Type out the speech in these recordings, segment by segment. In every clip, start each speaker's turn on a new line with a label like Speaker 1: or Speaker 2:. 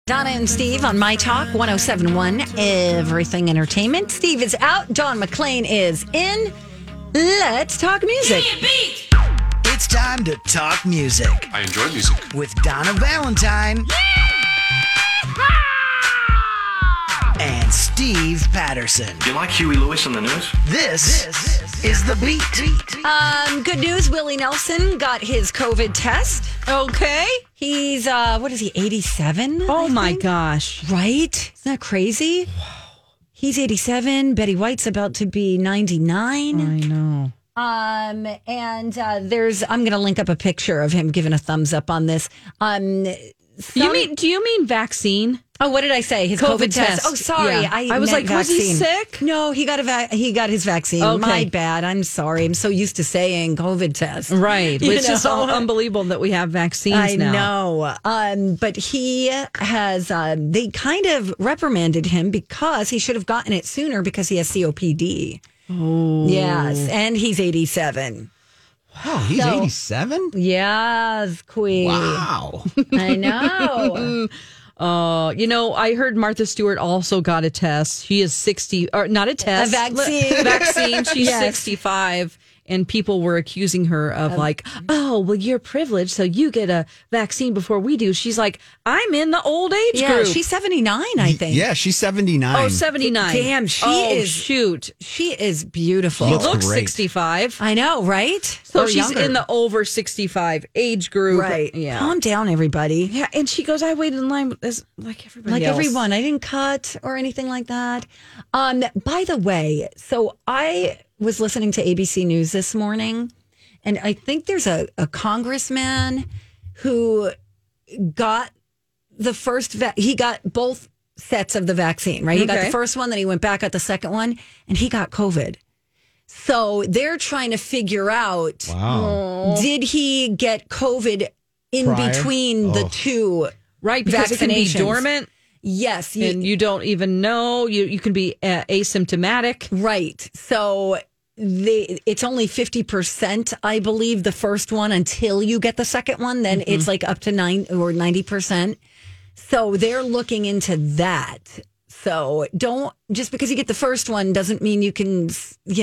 Speaker 1: Donna and Steve on My Talk 1071, Everything Entertainment. Steve is out. Dawn McClain is in. Let's talk music.
Speaker 2: It's time to talk music.
Speaker 3: I enjoy music.
Speaker 2: With Donna Valentine. And Steve Patterson.
Speaker 4: You like Huey Lewis on the news?
Speaker 2: This is The Beat.
Speaker 1: Good news. Willie Nelson got his COVID test.
Speaker 5: Okay.
Speaker 1: He's, what is he, 87?
Speaker 5: Oh, my gosh.
Speaker 1: Right? Isn't that crazy? He's 87. Betty White's about to be 99.
Speaker 5: I know.
Speaker 1: And there's, I'm going to link up a picture of him giving a thumbs up on this.
Speaker 5: Do you mean vaccine?
Speaker 1: Oh, what did I say? His COVID test. Oh, sorry.
Speaker 5: Yeah. I was
Speaker 1: meant
Speaker 5: like, was he sick?
Speaker 1: No, he got his vaccine.
Speaker 5: Okay.
Speaker 1: My bad. I'm sorry. I'm so used to saying COVID test.
Speaker 5: Right.
Speaker 1: You
Speaker 5: It's just
Speaker 1: know?
Speaker 5: unbelievable that we have vaccines
Speaker 1: I
Speaker 5: now.
Speaker 1: know. But he has, they kind of reprimanded him because he should have gotten it sooner because he has COPD.
Speaker 5: Oh.
Speaker 1: Yes. And he's 87.
Speaker 6: Oh, he's 87?
Speaker 1: Yes, Queen.
Speaker 6: Wow.
Speaker 1: I know.
Speaker 5: I heard Martha Stewart also got a test. She is 60, or not a test.
Speaker 1: A vaccine.
Speaker 5: Vaccine. She's
Speaker 1: Yes.
Speaker 5: 65. And people were accusing her of you're privileged, so you get a vaccine before we do. She's like, I'm in the old age
Speaker 1: Yeah,
Speaker 5: group.
Speaker 1: she's 79, I think.
Speaker 6: Yeah, she's 79.
Speaker 5: Oh, 79.
Speaker 1: Damn,
Speaker 5: shoot.
Speaker 1: She is beautiful.
Speaker 5: She
Speaker 6: Looks
Speaker 5: looks
Speaker 6: great.
Speaker 5: 65.
Speaker 1: I know, right?
Speaker 5: So
Speaker 1: Or
Speaker 5: she's
Speaker 1: younger.
Speaker 5: in the over 65 age group.
Speaker 1: Right.
Speaker 5: Yeah.
Speaker 1: Calm down, everybody.
Speaker 5: Yeah, and she goes, I waited in line as like everybody
Speaker 1: Like
Speaker 5: else.
Speaker 1: everyone. I didn't cut or anything like that. By the way, so I was listening to ABC News this morning, and I think there's a congressman who got the first, he got both sets of the vaccine, right? He got the
Speaker 5: Okay.
Speaker 1: first one, then he went back, got the second one, and he got COVID. So they're trying to figure out,
Speaker 6: Wow.
Speaker 1: did he get COVID in
Speaker 6: Prior?
Speaker 1: between the two
Speaker 5: Right, because it can be
Speaker 1: vaccinations?
Speaker 5: dormant.
Speaker 1: Yes.
Speaker 5: And you don't even know. You can be asymptomatic.
Speaker 1: Right. So it's only 50%, I believe, the first one until you get the second one. Then it's like up to 90%. So they're looking into that. So don't, just because you get the first one doesn't mean you can,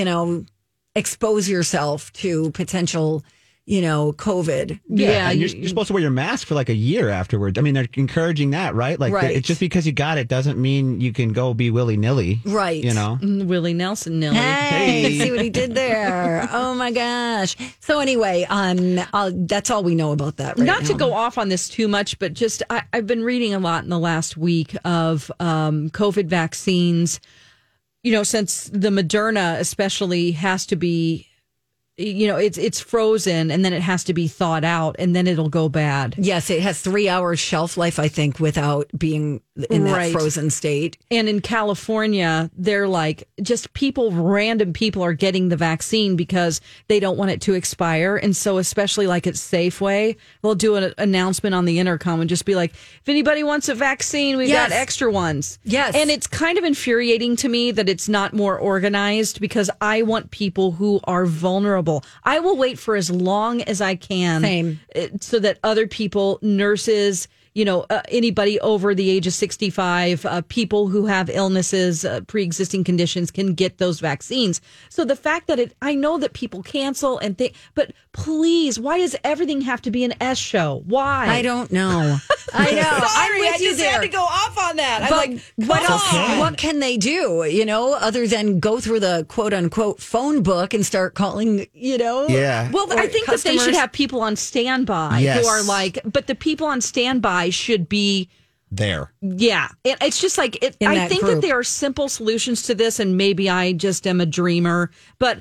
Speaker 1: expose yourself to potential, COVID.
Speaker 5: Yeah,
Speaker 6: and you're supposed to wear your mask for like a year afterwards. I mean, they're encouraging that, right? Like,
Speaker 1: Right.
Speaker 6: it's just because you got it doesn't mean you can go be willy-nilly.
Speaker 1: Right.
Speaker 5: Willie Nelson, Nilly.
Speaker 1: Hey, see what he did there. Oh my gosh. So anyway, that's all we know about that right
Speaker 5: Not
Speaker 1: now.
Speaker 5: to go off on this too much, but just I've been reading a lot in the last week of COVID vaccines. Since the Moderna especially has to be, it's frozen and then it has to be thawed out and then it'll go bad.
Speaker 1: Yes, it has 3 hours shelf life, I think, without being in that
Speaker 5: Right.
Speaker 1: frozen state.
Speaker 5: And in California, they're like, just random people are getting the vaccine because they don't want it to expire. And so, especially like at Safeway, they'll do an announcement on the intercom and just be like, if anybody wants a vaccine, we've
Speaker 1: Yes.
Speaker 5: got extra ones.
Speaker 1: Yes.
Speaker 5: And it's kind of infuriating to me that it's not more organized because I want people who are vulnerable. I will wait for as long as I can.
Speaker 1: Same.
Speaker 5: So that other people, nurses, anybody over the age of 65, people who have illnesses, pre-existing conditions can get those vaccines. So the fact that I know that people cancel and think, but please, why does everything have to be an S show? Why?
Speaker 1: I don't know. I know. I'm with you there.
Speaker 5: had to go off on that. I'm
Speaker 1: But
Speaker 5: like,
Speaker 1: what
Speaker 5: come
Speaker 1: else?
Speaker 5: on.
Speaker 1: What can they do? Other than go through the quote unquote phone book and start calling.
Speaker 6: Yeah.
Speaker 5: Well, I think that they should
Speaker 1: customers.
Speaker 5: have people on standby
Speaker 6: Yes.
Speaker 5: who are like, but the people on standby should be.
Speaker 6: There.
Speaker 5: Yeah, it's just like
Speaker 1: In
Speaker 5: I
Speaker 1: that
Speaker 5: think
Speaker 1: group.
Speaker 5: that there are simple solutions to this, and maybe I just am a dreamer, but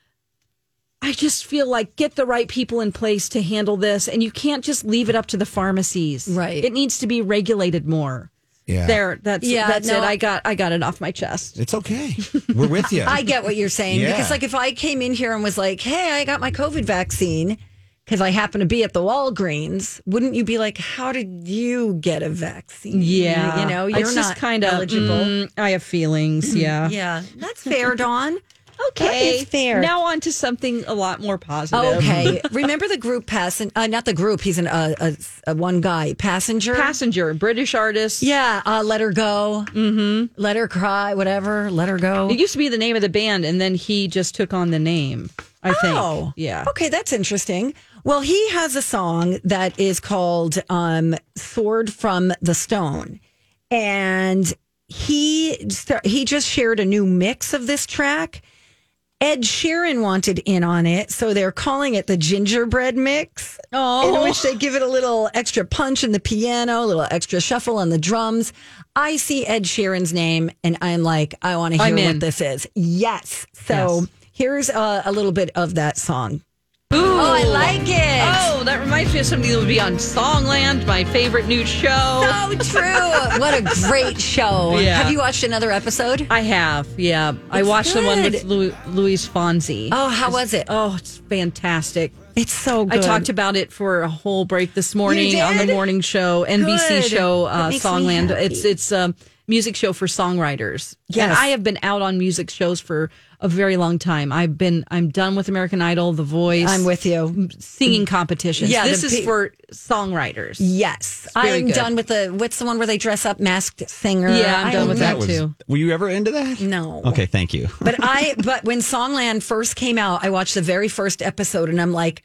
Speaker 5: I just feel like get the right people in place to handle this, and you can't just leave it up to the pharmacies.
Speaker 1: Right.
Speaker 5: It needs to be regulated more.
Speaker 6: Yeah.
Speaker 5: That's
Speaker 1: no,
Speaker 5: it. I got it off my chest.
Speaker 6: It's okay. We're with you.
Speaker 1: I get what you're saying
Speaker 6: Yeah.
Speaker 1: because, if I came in here and was like, "Hey, I got my COVID vaccine," because I happen to be at the Walgreens, wouldn't you be like, "How did you get a vaccine?"
Speaker 5: Yeah,
Speaker 1: you're
Speaker 5: it's
Speaker 1: not
Speaker 5: just kind of
Speaker 1: eligible.
Speaker 5: I have feelings. Yeah.
Speaker 1: Yeah, that's fair, Dawn.
Speaker 5: Okay.
Speaker 1: It's fair.
Speaker 5: Now on to something a lot more positive.
Speaker 1: Okay. Remember the group not the group. He's a one guy.
Speaker 5: Passenger, British artist.
Speaker 1: Yeah. Let Her Go. Mm-hmm. Let Her Cry. Whatever. Let Her Go.
Speaker 5: It used to be the name of the band, and then he just took on the name, I think.
Speaker 1: Oh.
Speaker 5: Yeah.
Speaker 1: Okay, that's interesting. Well, he has a song that is called Sword from the Stone. And he just shared a new mix of this track. Ed Sheeran wanted in on it, so they're calling it the gingerbread mix, in which they give it a little extra punch in the piano, a little extra shuffle on the drums. I see Ed Sheeran's name, and I'm like, I want to hear what this is. Yes. So here's a little bit of that song.
Speaker 5: Ooh.
Speaker 1: Oh, I like it.
Speaker 5: Oh, that reminds me of something that would be on Songland, my favorite new show.
Speaker 1: So true. What a great show.
Speaker 5: Yeah.
Speaker 1: Have you watched another episode?
Speaker 5: I have, yeah. I watched the one with Luis Fonsi.
Speaker 1: Oh, how was it?
Speaker 5: Oh, it's fantastic.
Speaker 1: It's so good.
Speaker 5: I talked about it for a whole break this morning on the morning show, NBC
Speaker 1: Good.
Speaker 5: show,
Speaker 1: That makes me
Speaker 5: Songland.
Speaker 1: happy.
Speaker 5: It's a music show for songwriters.
Speaker 1: Yes.
Speaker 5: And I have been out on music shows for a very long time. I'm done with American Idol, The Voice.
Speaker 1: I'm with you.
Speaker 5: Singing competitions.
Speaker 1: Yeah,
Speaker 5: this
Speaker 1: the
Speaker 5: is for songwriters.
Speaker 1: Yes.
Speaker 5: very
Speaker 1: I'm
Speaker 5: good.
Speaker 1: done with what's the one where they dress up Masked Singer?
Speaker 5: Yeah, I'm done with that
Speaker 6: was.
Speaker 5: too.
Speaker 6: Were you ever into that?
Speaker 1: No.
Speaker 6: Okay, thank you.
Speaker 1: But when Songland first came out, I watched the very first episode and I'm like,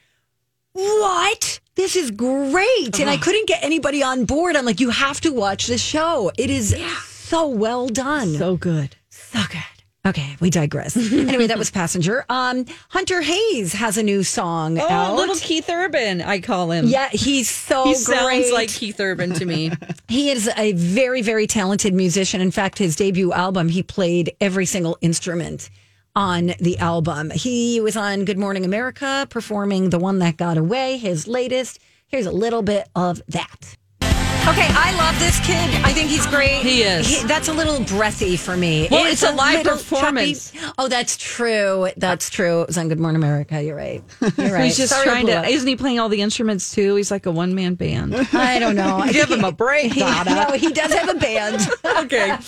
Speaker 1: what? This is great. And I couldn't get anybody on board. I'm like, you have to watch this show. It is so well done.
Speaker 5: So good.
Speaker 1: So good. Okay, we digress. Anyway, that was Passenger. Hunter Hayes has a new song out.
Speaker 5: Little Keith Urban, I call him.
Speaker 1: Yeah, he's so
Speaker 5: He
Speaker 1: great.
Speaker 5: sounds like Keith Urban to me.
Speaker 1: He is a very, very talented musician. In fact, his debut album, he played every single instrument on the album. He was on Good Morning America performing The One That Got Away, his latest. Here's a little bit of that. Okay, I love this kid. I think he's great.
Speaker 5: He is.
Speaker 1: That's a little breathy for me.
Speaker 5: Well, it's a live
Speaker 1: little
Speaker 5: performance.
Speaker 1: choppy. Oh, that's true. That's true. It was on Good Morning America. You're right. You're right.
Speaker 5: He's just
Speaker 1: Sorry,
Speaker 5: trying
Speaker 1: blew
Speaker 5: to.
Speaker 1: up.
Speaker 5: Isn't he playing all the instruments too? He's like a one-man band.
Speaker 1: I don't know.
Speaker 5: Give him a break, Donna.
Speaker 1: No, he does have a band.
Speaker 5: Okay.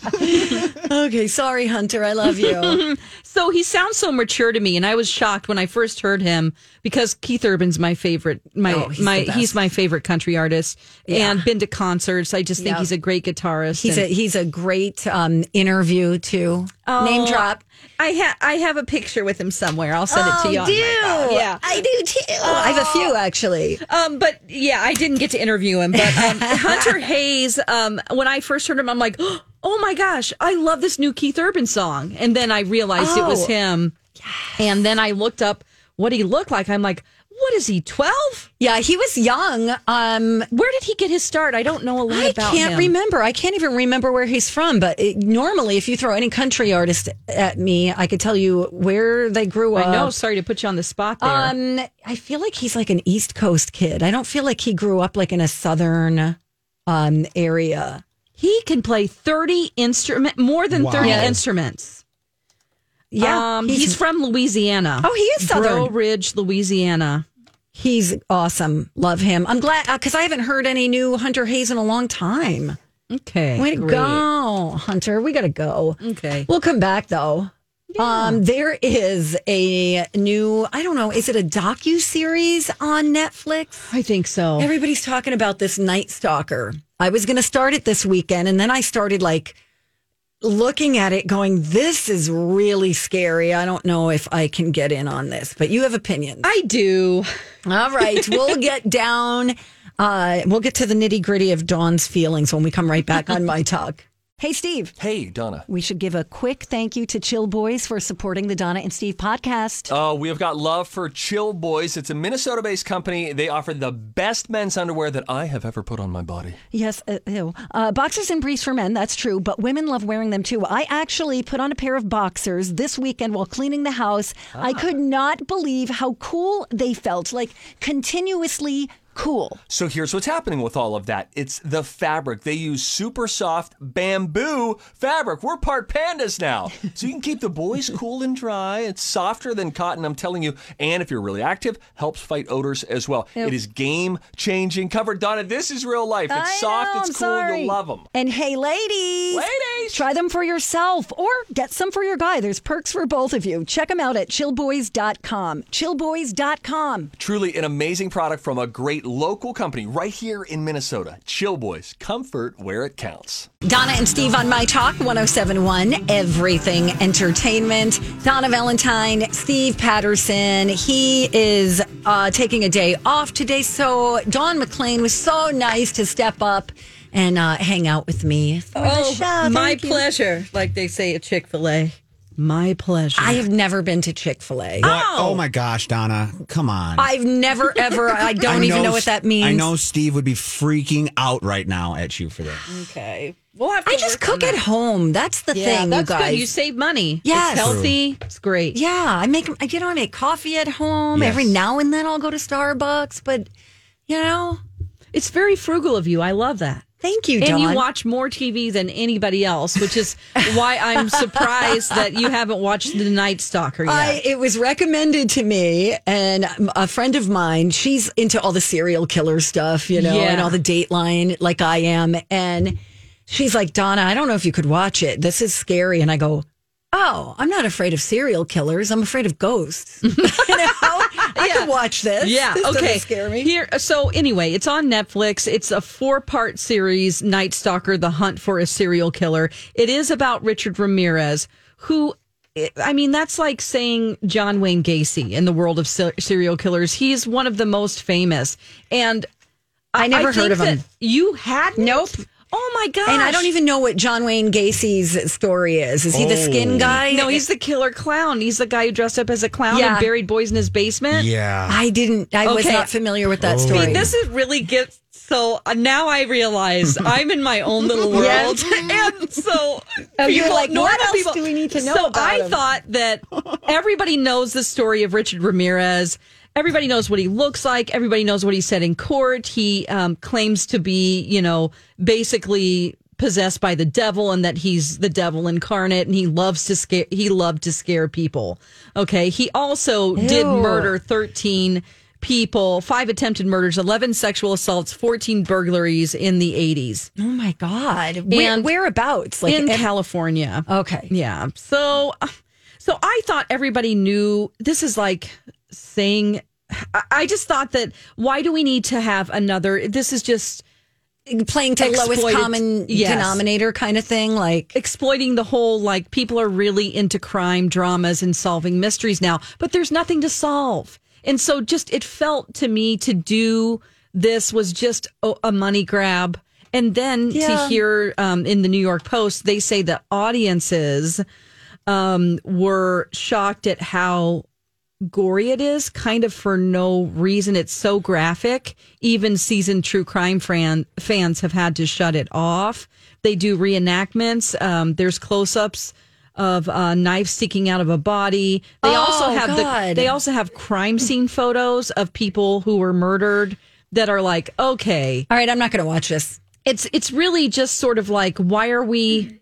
Speaker 1: Okay, sorry, Hunter. I love you.
Speaker 5: So he sounds so mature to me, and I was shocked when I first heard him because Keith Urban's my favorite. He's my favorite country artist, and been to concerts. I just think he's a great guitarist.
Speaker 1: He's a great interview too. Name drop.
Speaker 5: I have a picture with him somewhere. I'll send it to you. Yeah,
Speaker 1: I do too. I have a few actually.
Speaker 5: But yeah, I didn't get to interview him. But Hunter Hayes, when I first heard him, I'm like, oh my gosh, I love this new Keith Urban song. And then I realized it was him. And then I looked up what he looked like. I'm like, what is he, 12?
Speaker 1: Yeah, he was young.
Speaker 5: Where did he get his start? I don't know a lot about him.
Speaker 1: I can't remember. I can't even remember where he's from. But normally, if you throw any country artist at me, I could tell you where they grew up.
Speaker 5: I know. Sorry to put you on the spot there.
Speaker 1: I feel like he's like an East Coast kid. I don't feel like he grew up like in a Southern area.
Speaker 5: He can play more than 30 instruments.
Speaker 1: Yeah,
Speaker 5: he's from Louisiana.
Speaker 1: Oh, he is Southern.
Speaker 5: Breaux Ridge, Louisiana.
Speaker 1: He's awesome. Love him. I'm glad because I haven't heard any new Hunter Hayes in a long time.
Speaker 5: Okay.
Speaker 1: Way to
Speaker 5: great.
Speaker 1: go, Hunter. We got to go.
Speaker 5: Okay.
Speaker 1: We'll come back though. Yeah. There is a new, I don't know, is it a docu-series on Netflix?
Speaker 5: I think so.
Speaker 1: Everybody's talking about this Night Stalker. I was going to start it this weekend, and then I started like looking at it going, this is really scary. I don't know if I can get in on this, but you have opinions.
Speaker 5: I do.
Speaker 1: All right. We'll get down. We'll get to the nitty gritty of Dawn's feelings when we come right back on My Talk. Hey, Steve.
Speaker 3: Hey, Donna.
Speaker 1: We should give a quick thank you to Chill Boys for supporting the Donna and Steve podcast.
Speaker 3: We have got love for Chill Boys. It's a Minnesota-based company. They offer the best men's underwear that I have ever put on my body.
Speaker 1: Yes, boxers and briefs for men, that's true, but women love wearing them too. I actually put on a pair of boxers this weekend while cleaning the house. I could not believe how cool they felt, like continuously cool.
Speaker 3: So here's what's happening with all of that. It's the fabric. They use super soft bamboo fabric. We're part pandas now. So you can keep the boys cool and dry. It's softer than cotton, I'm telling you. And if you're really active, helps fight odors as well. It is game-changing. Covered, Donna, this is real life. It's soft, it's cool, you'll love them.
Speaker 1: And hey, ladies.
Speaker 3: Ladies! right?
Speaker 1: Try them for yourself or get some for your guy. There's perks for both of you. Check them out at chillboys.com. Chillboys.com.
Speaker 3: Truly an amazing product from a great local company right here in Minnesota. Chill Boys, comfort where it counts.
Speaker 1: Donna and Steve on My Talk 107.1, Everything Entertainment. Donna Valentine, Steve Patterson. He is taking a day off today. So Dawn McLean was so nice to step up and hang out with me for the show.
Speaker 5: My
Speaker 1: Thank you.
Speaker 5: pleasure. Like they say at Chick-fil-A. My pleasure.
Speaker 1: I have never been to Chick-fil-A.
Speaker 6: What? Oh my gosh, Donna, come on.
Speaker 1: I've never, ever, I don't even know what that means.
Speaker 6: I know Steve would be freaking out right now at you for this.
Speaker 5: Okay. We'll have to
Speaker 1: I just
Speaker 5: work on
Speaker 1: cook at
Speaker 5: that.
Speaker 1: home. That's the thing,
Speaker 5: that's
Speaker 1: you guys.
Speaker 5: good. You save money.
Speaker 1: Yes.
Speaker 5: It's healthy. It's great.
Speaker 1: Yeah, I make coffee at home.
Speaker 6: Yes.
Speaker 1: Every now and then I'll go to Starbucks, but
Speaker 5: It's very frugal of you. I love that.
Speaker 1: thank you, Dawn.
Speaker 5: And you watch more TV than anybody else, which is why I'm surprised that you haven't watched The Night Stalker yet.
Speaker 1: It was recommended to me, and a friend of mine, she's into all the serial killer stuff,
Speaker 5: Yeah.
Speaker 1: and all the Dateline, like I am. And she's like, Donna, I don't know if you could watch it. This is scary. And I go, oh, I'm not afraid of serial killers. I'm afraid of ghosts. I could watch this.
Speaker 5: Yeah.
Speaker 1: This doesn't
Speaker 5: Okay.
Speaker 1: scare me.
Speaker 5: Here. So anyway, it's on Netflix. It's a 4-part series, Night Stalker: The Hunt for a Serial Killer. It is about Richard Ramirez, who, I mean, that's like saying John Wayne Gacy in the world of serial killers. He's one of the most famous, and
Speaker 1: I never
Speaker 5: think
Speaker 1: heard of him.
Speaker 5: that You hadn't?
Speaker 1: Nope.
Speaker 5: Oh my gosh!
Speaker 1: And I don't even know what John Wayne Gacy's story is. Is he the skin guy?
Speaker 5: No, he's the killer clown. He's the guy who dressed up as a clown
Speaker 1: Yeah.
Speaker 5: and buried boys in his basement.
Speaker 6: Yeah.
Speaker 1: I was
Speaker 5: Okay.
Speaker 1: not familiar with that story.
Speaker 5: This is really gets so now I realize I'm in my own little world, and so
Speaker 1: you're like,
Speaker 5: normal
Speaker 1: what else do we need to know
Speaker 5: So
Speaker 1: about
Speaker 5: I
Speaker 1: him?
Speaker 5: thought that everybody knows the story of Richard Ramirez. Everybody knows what he looks like. Everybody knows what he said in court. He claims to be, basically possessed by the devil, and that he's the devil incarnate, and he loved to scare people. Okay. He also did murder 13 people, 5 attempted murders, 11 sexual assaults, 14 burglaries in the 80s.
Speaker 1: Oh my God.
Speaker 5: And
Speaker 1: Whereabouts?
Speaker 5: in California.
Speaker 1: Okay.
Speaker 5: Yeah. So I thought everybody knew. This is like saying, I just thought that why do we need to have another? This is just
Speaker 1: Playing to the lowest
Speaker 5: Exploited-
Speaker 1: common
Speaker 5: Yes.
Speaker 1: denominator kind of thing. Like,
Speaker 5: exploiting the whole, like, people are really into crime dramas and solving mysteries now, but there's nothing to solve. And so just it felt to me to do this was just a money grab. And then to hear in the New York Post, they say the audiences were shocked at how gory it is, kind of for no reason. It's so graphic. Even seasoned true crime fans have had to shut it off. They do reenactments. There's close-ups of knives sticking out of a body. They also have crime scene photos of people who were murdered that are like, okay,
Speaker 1: all right, I'm not going to watch this.
Speaker 5: it's really just sort of like, why are we?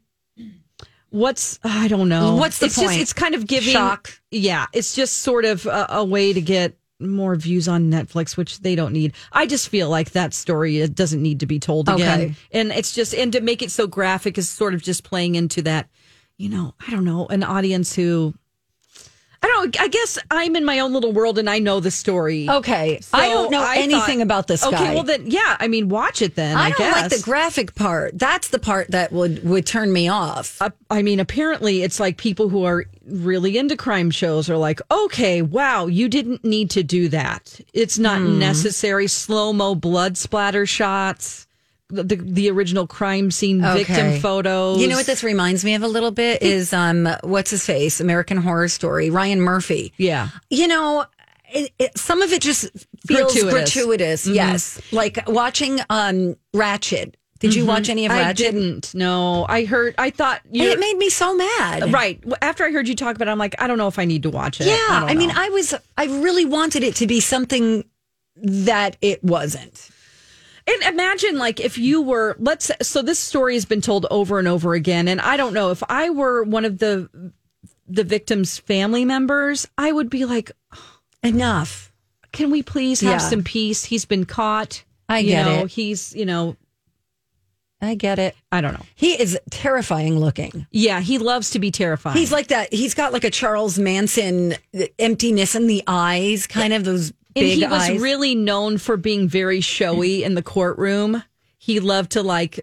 Speaker 5: I don't know.
Speaker 1: What's the point?
Speaker 5: It's kind of giving
Speaker 1: Shock.
Speaker 5: Yeah, it's just sort of a way to get more views on Netflix, which they don't need. I just feel like that story, it doesn't need to be told again.
Speaker 1: Okay.
Speaker 5: And it's just, and to make it so graphic is sort of just playing into that, I don't know, an audience who, I guess I'm in my own little world and I know the story.
Speaker 1: Okay.
Speaker 5: So
Speaker 1: I don't know
Speaker 5: I
Speaker 1: anything
Speaker 5: thought,
Speaker 1: about this guy.
Speaker 5: Okay, well then, yeah, I mean, watch it then, I
Speaker 1: don't
Speaker 5: guess.
Speaker 1: like the graphic part. That's the part that would turn me off.
Speaker 5: I mean, apparently it's like people who are really into crime shows are like, okay, wow, you didn't need to do that. It's not necessary. Slow-mo blood splatter shots, the original crime scene victim photos.
Speaker 1: You know what this reminds me of a little bit is what's his face? American Horror Story, Ryan Murphy.
Speaker 5: Yeah.
Speaker 1: Some of it just feels gratuitous.
Speaker 5: Mm-hmm.
Speaker 1: Yes. Like watching Ratched. Did you watch any of Ratched?
Speaker 5: I didn't. No, I thought
Speaker 1: It made me so mad.
Speaker 5: Right. After I heard you talk about it, I'm like, I don't know if I need to watch it.
Speaker 1: Yeah.
Speaker 5: I
Speaker 1: mean, I really wanted it to be something that it wasn't.
Speaker 5: And imagine, like, if you were, so this story has been told over and over again. And I don't know, if I were one of the victim's family members, I would be like,
Speaker 1: enough.
Speaker 5: Can we please have some peace? He's been caught.
Speaker 1: I get it.
Speaker 5: He's,
Speaker 1: I get it.
Speaker 5: I don't know.
Speaker 1: He is terrifying looking.
Speaker 5: Yeah, he loves to be terrifying.
Speaker 1: He's like that. He's got like a Charles Manson emptiness in the eyes, kind of those
Speaker 5: and
Speaker 1: big
Speaker 5: he was
Speaker 1: eyes.
Speaker 5: really known for being very showy in the courtroom. He loved to like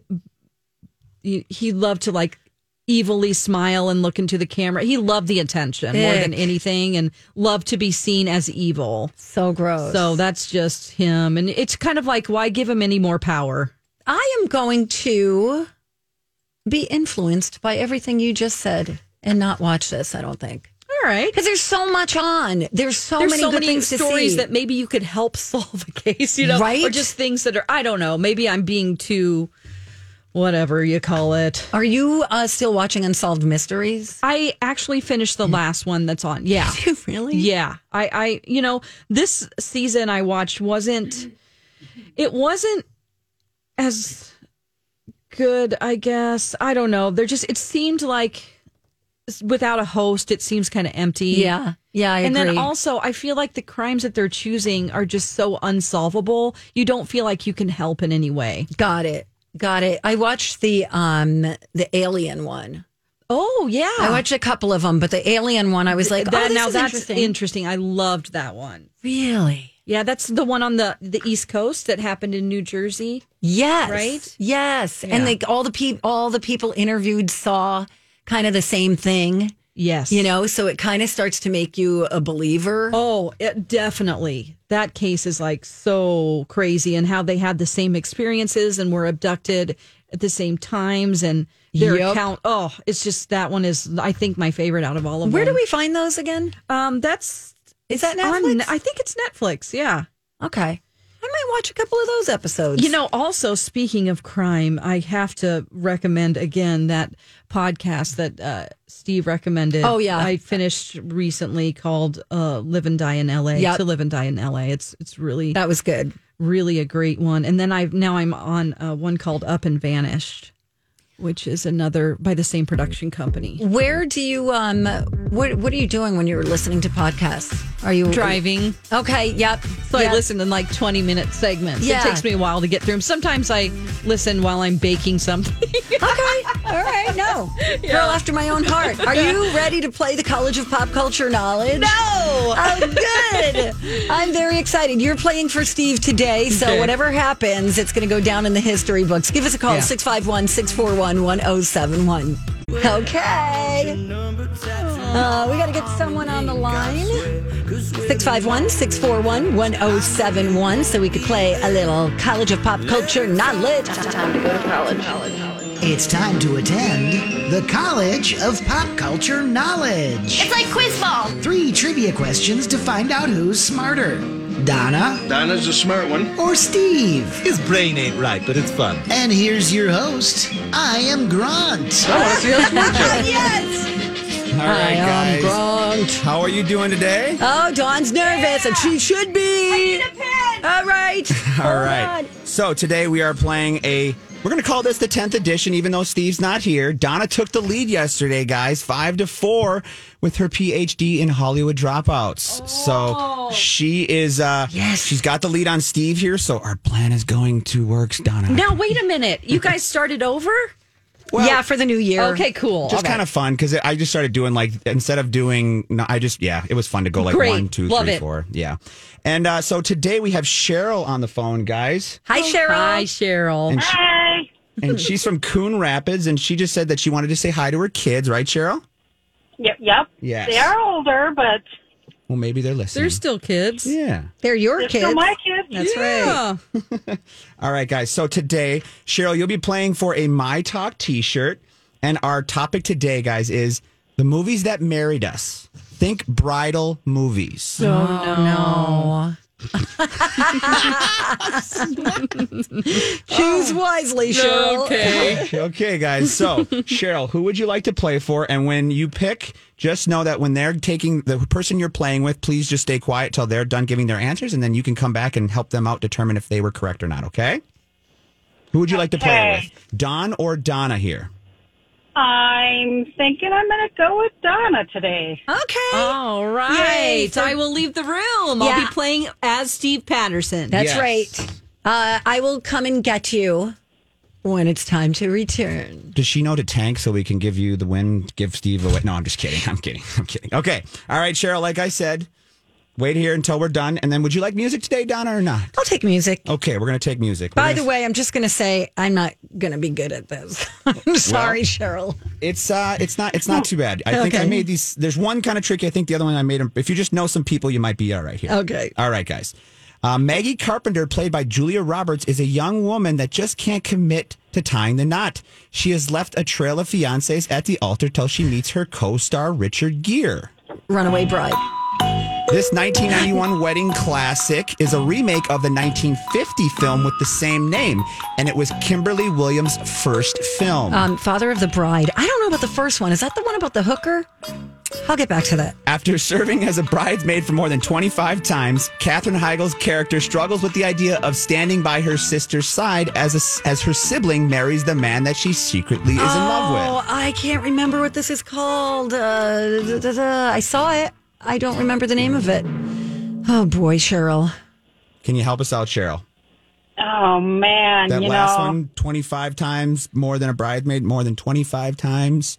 Speaker 5: evilly smile and look into the camera. He loved the attention more than anything and loved to be seen as evil.
Speaker 1: So gross.
Speaker 5: So that's just him. And it's kind of like, why give him any more power?
Speaker 1: I am going to be influenced by everything you just said and not watch this, I don't think.
Speaker 5: All right.
Speaker 1: Because there's so much on. There's many good things to
Speaker 5: stories
Speaker 1: see.
Speaker 5: that maybe you could help solve a case, you know,
Speaker 1: Right?
Speaker 5: or just things that are, I don't know, maybe I'm being too, whatever you call it.
Speaker 1: Are you still watching Unsolved Mysteries?
Speaker 5: I actually finished the last one that's on. Yeah.
Speaker 1: Did you really?
Speaker 5: Yeah. I you know, this season I watched wasn't as good, I guess. I don't know. It seemed like without a host, it seems kind of empty.
Speaker 1: Yeah. Yeah, I
Speaker 5: and
Speaker 1: agree.
Speaker 5: then also, I feel like the crimes that they're choosing are just so unsolvable. You don't feel like you can help in any way.
Speaker 1: Got it. I watched the Alien one.
Speaker 5: Oh, yeah.
Speaker 1: I watched a couple of them, but the Alien one, I was like,
Speaker 5: that's
Speaker 1: interesting.
Speaker 5: interesting. I loved that one.
Speaker 1: Really?
Speaker 5: Yeah, that's the one on the East Coast that happened in New Jersey.
Speaker 1: Yes.
Speaker 5: Right?
Speaker 1: Yes.
Speaker 5: Yeah.
Speaker 1: And all the people interviewed saw kind of the same thing.
Speaker 5: Yes.
Speaker 1: You know, so it kind of starts to make you a believer.
Speaker 5: Oh, definitely. That case is like so crazy, and how they had the same experiences and were abducted at the same times, and their account. Oh, it's just, that one is, I think, my favorite out of all of them.
Speaker 1: Where do we find those again? Is that Netflix?
Speaker 5: I think it's Netflix. Yeah.
Speaker 1: Okay. I might watch a couple of those episodes.
Speaker 5: You know, also, speaking of crime, I have to recommend again that podcast that Steve recommended.
Speaker 1: Oh, yeah.
Speaker 5: I finished recently, called Live and Die in LA.
Speaker 1: Yep.
Speaker 5: To Live and Die in LA. It's really,
Speaker 1: that was good.
Speaker 5: really a great one. And then I'm on one called Up and Vanished, which is another by the same production company.
Speaker 1: Where do you what are you doing when you're listening to podcasts? Are you
Speaker 5: Driving.
Speaker 1: Okay, yep.
Speaker 5: So I listen in like 20-minute segments.
Speaker 1: Yeah.
Speaker 5: It takes me a while to get through them. Sometimes I listen while I'm baking something.
Speaker 1: Okay. All right. No. Girl after my own heart. Are you ready to play the College of Pop Culture Knowledge?
Speaker 5: No.
Speaker 1: Oh, good. I'm very excited. You're playing for Steve today, so whatever happens, it's going to go down in the history books. Give us a call, 651-641-1071. Okay. We got to get someone on the line. 651-641-1071 so we could play a little College of Pop Culture Knowledge. Time to go to college.
Speaker 2: It's time to attend the College of Pop Culture Knowledge.
Speaker 4: It's like quiz ball.
Speaker 2: 3 trivia questions to find out who's smarter. Donna
Speaker 7: Donna's a smart one.
Speaker 2: or Steve?
Speaker 8: His brain ain't right, but it's fun.
Speaker 2: And here's your host. I am Grant.
Speaker 1: Yes!
Speaker 6: All right, guys.
Speaker 1: Grant.
Speaker 6: How are you doing today?
Speaker 1: Oh, Dawn's nervous, and she should be. I need a pen. All right.
Speaker 6: All right. So today we are playing we're going to call this the 10th edition, even though Steve's not here. Donna took the lead yesterday, guys, 5-4 with her PhD in Hollywood Dropouts. So she is, she's got the lead on Steve here. So our plan is going to work, Donna.
Speaker 5: Now, wait a minute. You guys started over?
Speaker 6: Well,
Speaker 1: yeah, for the new year.
Speaker 5: Okay, cool.
Speaker 6: Just kind of fun because I just started doing instead of doing, it was fun to go like
Speaker 5: Great.
Speaker 6: 1, 2,
Speaker 5: Love
Speaker 6: 3,
Speaker 5: it.
Speaker 6: 4. Yeah. And so today we have Cheryl on the phone, guys.
Speaker 1: Hi, Cheryl.
Speaker 5: Hi, Cheryl.
Speaker 6: And and she's from Coon Rapids, and she just said that she wanted to say hi to her kids, right, Cheryl?
Speaker 9: Yep.
Speaker 6: Yes.
Speaker 9: They are older, but
Speaker 6: Well, maybe they're listening.
Speaker 5: They're still kids.
Speaker 6: Yeah.
Speaker 1: They're your
Speaker 9: they're
Speaker 1: kids.
Speaker 9: still my kids.
Speaker 1: That's right.
Speaker 5: Yeah.
Speaker 6: All right, guys. So today, Cheryl, you'll be playing for a My Talk t-shirt. And our topic today, guys, is the movies that married us. Think bridal movies.
Speaker 1: Oh, no. Choose wisely, Cheryl.
Speaker 5: Okay.
Speaker 6: Okay, guys. So, Cheryl, who would you like to play for? And when you pick, just know that when they're taking the person you're playing with, please just stay quiet till they're done giving their answers, and then you can come back and help them out determine if they were correct or not, okay? Who would you like to play with? Don or Donna here?
Speaker 9: I'm thinking I'm going to go with Donna today.
Speaker 1: Okay.
Speaker 5: All right.
Speaker 1: Yay, for-
Speaker 5: I will leave the room. I'll
Speaker 1: Yeah.
Speaker 5: be playing as Steve Patterson.
Speaker 1: That's
Speaker 6: Yes.
Speaker 1: right. I will come and get you when it's time to return.
Speaker 6: Does she know to tank so we can give you the win? Give Steve away? No, I'm just kidding. I'm kidding. Okay. All right, Cheryl, like I said, wait here until we're done. And then would you like music today, Donna, or not?
Speaker 1: I'll take music.
Speaker 6: Okay, we're going to take music.
Speaker 1: By the way, I'm just going to say I'm not going to be good at this. I'm sorry, Cheryl.
Speaker 6: It's not too bad. I think I made these. There's one kind of tricky. I think the other one I made them. If you just know some people, you might be all right here.
Speaker 1: Okay.
Speaker 6: All right, guys. Maggie Carpenter, played by Julia Roberts, is a young woman that just can't commit to tying the knot. She has left a trail of fiancés at the altar till she meets her co-star Richard Gere.
Speaker 1: Runaway Bride.
Speaker 6: This 1991 wedding classic is a remake of the 1950 film with the same name, and it was Kimberly Williams' first film.
Speaker 1: Father of the Bride. I don't know about the first one. Is that the one about the hooker? I'll get back to that.
Speaker 6: After serving as a bridesmaid for more than 25 times, Katherine Heigl's character struggles with the idea of standing by her sister's side as her sibling marries the man that she secretly is in love with.
Speaker 1: Oh, I can't remember what this is called. I saw it. I don't remember the name of it. Oh, boy, Cheryl.
Speaker 6: Can you help us out, Cheryl?
Speaker 9: Oh, man.
Speaker 6: That last one, 25 times more than a bridesmaid, more than 25 times.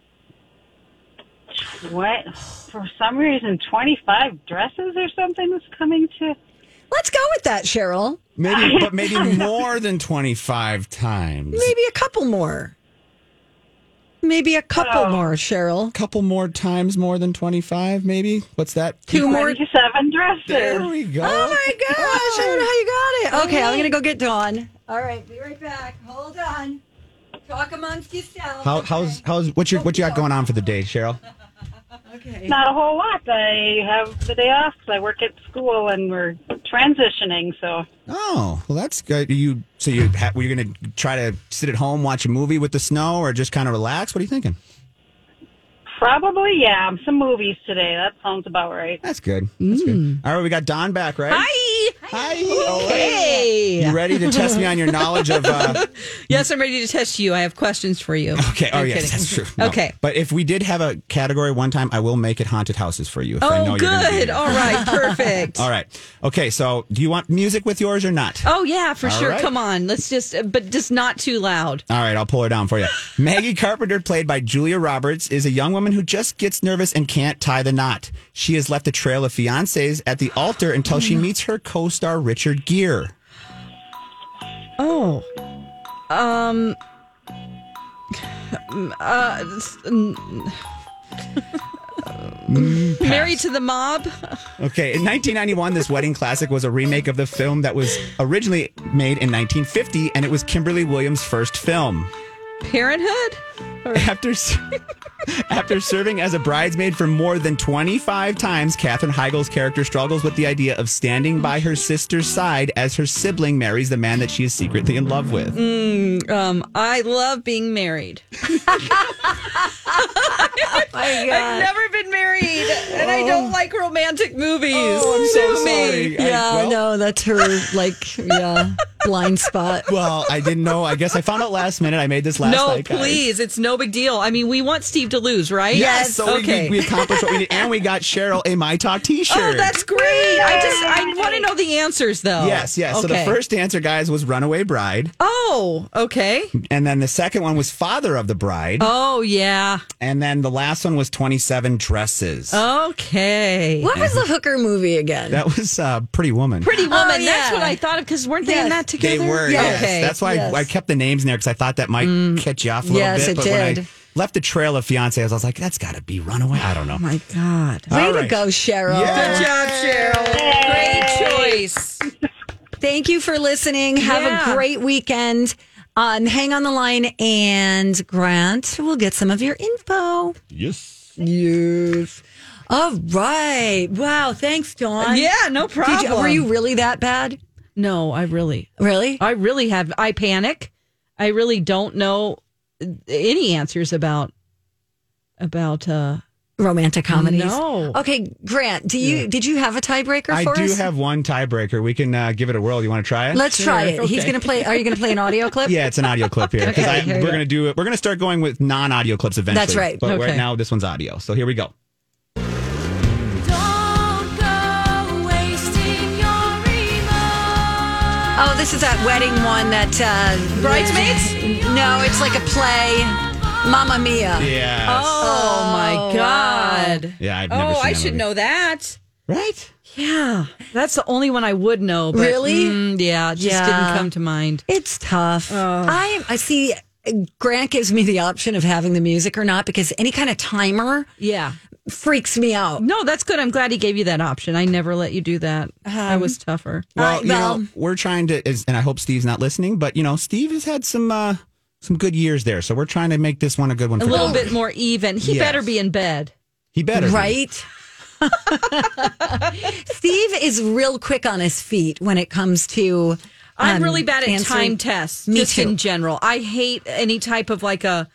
Speaker 9: What? For some reason, 25 dresses or something was coming to...
Speaker 1: Let's go with that, Cheryl.
Speaker 6: Maybe more than 25 times.
Speaker 1: Maybe a couple more. Maybe a couple more, Cheryl.
Speaker 6: Couple more times more than 25, maybe? What's that?
Speaker 1: 2 more.
Speaker 9: 27 dresses.
Speaker 6: There we go.
Speaker 1: Oh, my gosh. I don't know how you got it. Okay, I'm going to go get Dawn. All right, be right back. Hold on. Talk amongst yourselves.
Speaker 6: What you got going on for the day, Cheryl?
Speaker 1: Okay.
Speaker 9: Not a whole lot. I have the day off because I work at school and we're transitioning, so...
Speaker 6: Oh, well, that's good. Were you going to try to sit at home, watch a movie with the snow, or just kind of relax? What are you thinking?
Speaker 9: Probably, yeah. Some movies today. That sounds about right.
Speaker 6: That's good. That's good. All right, we got Dawn back, right? Hi.
Speaker 5: Hey.
Speaker 6: You ready to test me on your knowledge of...
Speaker 5: Yes, I'm ready to test you. I have questions for you.
Speaker 6: Okay.
Speaker 5: I'm
Speaker 6: yes,
Speaker 5: kidding.
Speaker 6: that's true. No.
Speaker 5: Okay.
Speaker 6: But if we did have a category one time, I will make it haunted houses for you. If I know
Speaker 5: Oh,
Speaker 6: you're gonna be
Speaker 5: good.
Speaker 6: here.
Speaker 5: All right. Perfect.
Speaker 6: All right. Okay, so do you want music with yours or not?
Speaker 5: Oh, yeah, for
Speaker 6: All
Speaker 5: sure.
Speaker 6: right.
Speaker 5: Come on. Let's but just not too loud.
Speaker 6: All right, I'll pull her down for you. Maggie Carpenter, played by Julia Roberts, is a young woman who just gets nervous and can't tie the knot. She has left a trail of fiancés at the altar until she meets her co-star Richard Gere.
Speaker 5: Oh. Married to the Mob.
Speaker 6: Okay, in 1991, this wedding classic was a remake of the film that was originally made in 1950, and it was Kimberly Williams' first film.
Speaker 5: Parenthood?
Speaker 6: After serving as a bridesmaid for more than 25 times, Katherine Heigl's character struggles with the idea of standing by her sister's side as her sibling marries the man that she is secretly in love with.
Speaker 5: I love being married.
Speaker 1: My God.
Speaker 5: I've never been married, and I don't like romantic movies.
Speaker 6: Oh, I'm so
Speaker 5: Sue me.
Speaker 6: sorry.
Speaker 1: No, that's her, blind spot.
Speaker 6: Well, I didn't know. I guess I found out last minute. I made this last
Speaker 5: No,
Speaker 6: night, guys.
Speaker 5: please. It's no big deal. I mean, we want Steve to lose, right?
Speaker 6: Yes. So
Speaker 5: okay.
Speaker 6: we accomplished what we did, and we got Cheryl a My Talk T-shirt.
Speaker 5: Oh, that's great. I want to know the answers, though.
Speaker 6: Yes.
Speaker 5: Okay.
Speaker 6: So the first answer, guys, was Runaway Bride.
Speaker 5: Oh, okay.
Speaker 6: And then the second one was Father of the Bride.
Speaker 5: Oh, yeah.
Speaker 6: And then the last one was 27 Dresses.
Speaker 5: Okay.
Speaker 1: What was the hooker movie again?
Speaker 6: That was Pretty Woman.
Speaker 5: Pretty Woman.
Speaker 1: Oh, yeah.
Speaker 5: That's what I thought of, because weren't they in that together?
Speaker 6: They were,
Speaker 1: Yes.
Speaker 6: yes.
Speaker 5: Okay.
Speaker 6: That's why I kept the names in there, because I thought that might catch you off a little
Speaker 1: Yes,
Speaker 6: bit.
Speaker 1: it
Speaker 6: But when I
Speaker 1: did.
Speaker 6: left the trail of fiancés, I was like, that's got to be Runaway. I don't know.
Speaker 5: Oh, my God.
Speaker 1: Way
Speaker 6: All
Speaker 1: to
Speaker 6: right.
Speaker 1: go, Cheryl.
Speaker 6: Yeah.
Speaker 5: Good job, Cheryl. Great choice.
Speaker 1: Thank you for listening. Have
Speaker 5: Yeah.
Speaker 1: a great weekend. Hang on the line, and Grant will get some of your info.
Speaker 6: Yes.
Speaker 1: Yes. All right. Wow. Thanks, Dawn.
Speaker 5: Yeah, no problem.
Speaker 1: Were you really that bad?
Speaker 5: No, I really have. I panic. I really don't know any answers about
Speaker 1: romantic comedies.
Speaker 5: No.
Speaker 1: Okay, Grant, did you have a tiebreaker
Speaker 6: I
Speaker 1: for
Speaker 6: do
Speaker 1: us?
Speaker 6: have one tiebreaker. We can give it a whirl. You want to try it?
Speaker 1: Let's try it. He's
Speaker 5: Okay.
Speaker 1: going to play. Are you going to play an audio clip?
Speaker 6: Yeah, it's an audio clip here.
Speaker 1: Okay, here we
Speaker 6: We're
Speaker 1: go.
Speaker 6: going to do it. We're going to start going with non-audio clips eventually.
Speaker 1: That's right.
Speaker 6: But
Speaker 5: Okay.
Speaker 6: right now, this one's audio. So here we go.
Speaker 1: Oh, this is that wedding one that
Speaker 5: Bridesmaids?
Speaker 1: No, it's like a play. Mamma Mia.
Speaker 6: Yeah.
Speaker 5: Oh my God.
Speaker 6: Wow. Yeah, I've never seen
Speaker 5: I
Speaker 6: that
Speaker 5: should
Speaker 6: movie.
Speaker 5: know that.
Speaker 6: Right?
Speaker 5: Yeah. That's the only one I would know. But,
Speaker 1: Really?
Speaker 5: yeah, it just
Speaker 1: Yeah.
Speaker 5: didn't come to mind.
Speaker 1: It's tough. I see. Grant gives me the option of having the music or not because any kind of timer
Speaker 5: Yeah.
Speaker 1: freaks me out.
Speaker 5: No, that's good. I'm glad he gave you that option. I never let you do that. I was tougher.
Speaker 6: Well,
Speaker 1: well-
Speaker 6: we're trying to, and I hope Steve's not listening, but, Steve has had some good years there. So we're trying to make this one a good one
Speaker 5: A
Speaker 6: for
Speaker 5: little
Speaker 6: him.
Speaker 5: bit more even. He
Speaker 6: Yes.
Speaker 5: better be in bed.
Speaker 6: He better. be.
Speaker 1: Right? Steve is real quick on his feet when it comes to.
Speaker 5: I'm really bad at
Speaker 1: answering-
Speaker 5: time tests,
Speaker 1: Me
Speaker 5: just
Speaker 1: too.
Speaker 5: in general. I hate any type of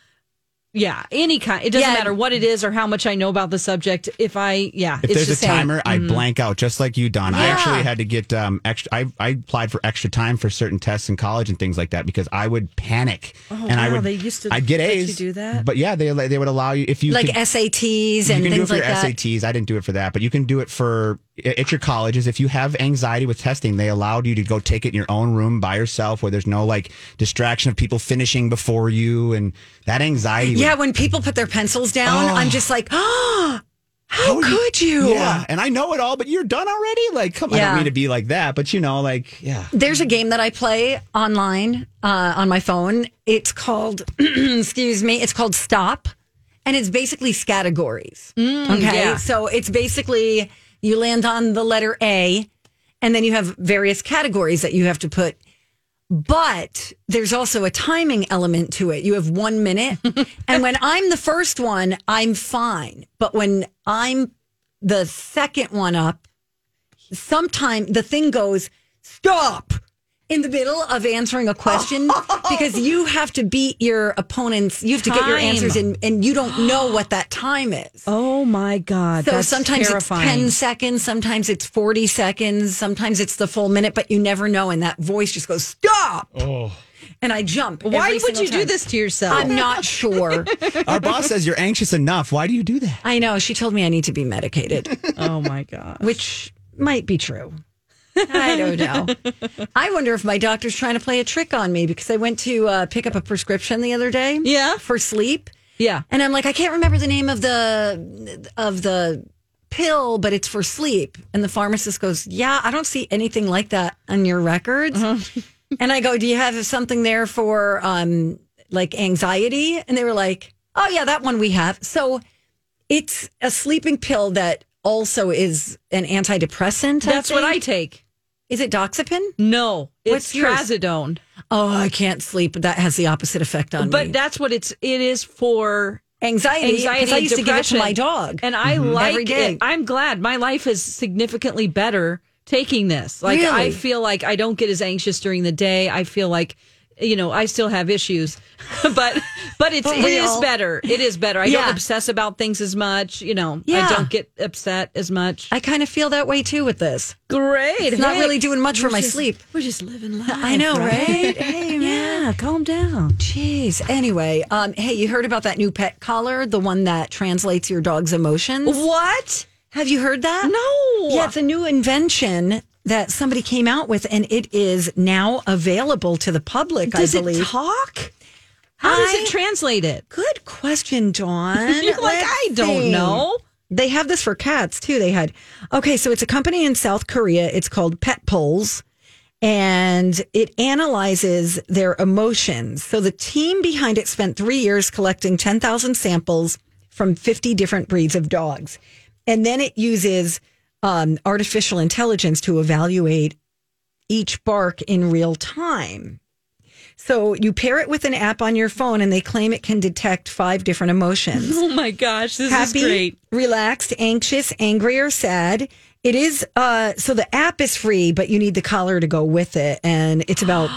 Speaker 5: any kind. It doesn't
Speaker 1: Yeah.
Speaker 5: matter what it is or how much I know about the subject. If
Speaker 6: If
Speaker 5: it's
Speaker 6: there's a
Speaker 5: just
Speaker 6: timer, I blank out just like you, Don. I
Speaker 1: Yeah.
Speaker 6: actually had to get extra. I applied for extra time for certain tests in college and things like that because I would panic. and I
Speaker 5: wow,
Speaker 6: would.
Speaker 5: they used to
Speaker 6: I'd get
Speaker 5: let
Speaker 6: A's.
Speaker 5: you do that?
Speaker 6: But yeah, they would allow you if you
Speaker 1: like
Speaker 6: could,
Speaker 1: SATs
Speaker 6: you
Speaker 1: and
Speaker 6: can do it
Speaker 1: things
Speaker 6: for
Speaker 1: like
Speaker 6: your
Speaker 1: that.
Speaker 6: SATs. I didn't do it for that, but you can do it for at your colleges. If you have anxiety with testing, they allowed you to go take it in your own room by yourself, where there's no like distraction of people finishing before you, and that anxiety.
Speaker 1: Yeah, when people put their pencils down, I'm just like, oh, how
Speaker 6: are you-
Speaker 1: could you?
Speaker 6: Yeah, and I know it all, but you're done already. Like, come on, I
Speaker 1: Yeah.
Speaker 6: don't mean to be like that, but yeah.
Speaker 1: There's a game that I play online on my phone. It's called, excuse me, it's called Stop. And it's basically categories. Okay.
Speaker 5: yeah.
Speaker 1: So it's basically you land on the letter A, and then you have various categories that you have to put. But there's also a timing element to it. You have 1 minute. And when I'm the first one, I'm fine. But when I'm the second one up, sometime the thing goes, stop in the middle of answering a question because you have to beat your opponents. You have to get your
Speaker 5: Time.
Speaker 1: answers in, and you don't know what that time is.
Speaker 5: Oh my God.
Speaker 1: So
Speaker 5: that's
Speaker 1: sometimes
Speaker 5: terrifying.
Speaker 1: it's 10 seconds, sometimes it's 40 seconds, sometimes it's the full minute, but you never know. And that voice just goes, stop. Oh. And I jump.
Speaker 5: Why
Speaker 1: every
Speaker 5: would
Speaker 1: single
Speaker 5: you do
Speaker 1: time.
Speaker 5: this to yourself?
Speaker 1: I'm not sure.
Speaker 6: Our boss says you're anxious enough. Why do you do that?
Speaker 1: I know. She told me I need to be medicated,
Speaker 5: Oh my God.
Speaker 1: which might be true. I don't know. I wonder if my doctor's trying to play a trick on me because I went to pick up a prescription the other day.
Speaker 5: Yeah.
Speaker 1: For sleep.
Speaker 5: Yeah.
Speaker 1: And I'm like, I can't remember the name of the pill, but it's for sleep. And the pharmacist goes, yeah, I don't see anything like that on your records. And I go, do you have something there for like anxiety? And they were like, oh yeah, that one we have. So it's a sleeping pill that also is an antidepressant.
Speaker 5: That's what I
Speaker 1: think.
Speaker 5: take.
Speaker 1: Is it Doxepin?
Speaker 5: No,
Speaker 1: What's
Speaker 5: it's
Speaker 1: yours?
Speaker 5: trazodone.
Speaker 1: Oh, I can't sleep. That has the opposite effect on
Speaker 5: But
Speaker 1: me.
Speaker 5: that's what it is for
Speaker 1: Anxiety.
Speaker 5: anxiety.
Speaker 1: Because I used to give it to
Speaker 5: depression.
Speaker 1: my dog.
Speaker 5: And I like
Speaker 1: Every day.
Speaker 5: it. I'm glad my life is significantly better taking this. Like,
Speaker 1: Really?
Speaker 5: I feel like I don't get as anxious during the day. I feel like, I still have issues, but it is
Speaker 1: all?
Speaker 5: better. It is better. I
Speaker 1: Yeah.
Speaker 5: don't obsess about things as much. I
Speaker 1: Yeah.
Speaker 5: don't get upset as much.
Speaker 1: I kind of feel that way too with this.
Speaker 5: Great.
Speaker 1: It's not really doing much for my sleep.
Speaker 5: We're just living life.
Speaker 1: I know, right? Hey, man.
Speaker 5: Yeah, calm down.
Speaker 1: Jeez. Anyway, hey, you heard about that new pet collar, the one that translates your dog's emotions?
Speaker 5: What?
Speaker 1: Have you heard that?
Speaker 5: No.
Speaker 1: Yeah, it's a new invention that somebody came out with, and it is now available to the public,
Speaker 5: Does
Speaker 1: I believe.
Speaker 5: it talk? How does
Speaker 1: I-
Speaker 5: it translate it?
Speaker 1: Good question, Dawn.
Speaker 5: You're like,
Speaker 1: Let's
Speaker 5: I don't
Speaker 1: see.
Speaker 5: know.
Speaker 1: They have this for cats too. So it's a company in South Korea. It's called Pet Pulse, and it analyzes their emotions. So the team behind it spent 3 years collecting 10,000 samples from 50 different breeds of dogs. And then it uses artificial intelligence to evaluate each bark in real time. So you pair it with an app on your phone, and they claim it can detect 5 different emotions.
Speaker 5: Oh my gosh, this
Speaker 1: Happy,
Speaker 5: is great.
Speaker 1: relaxed, anxious, angry, or sad. It is so the app is free, but you need the collar to go with it, and it's about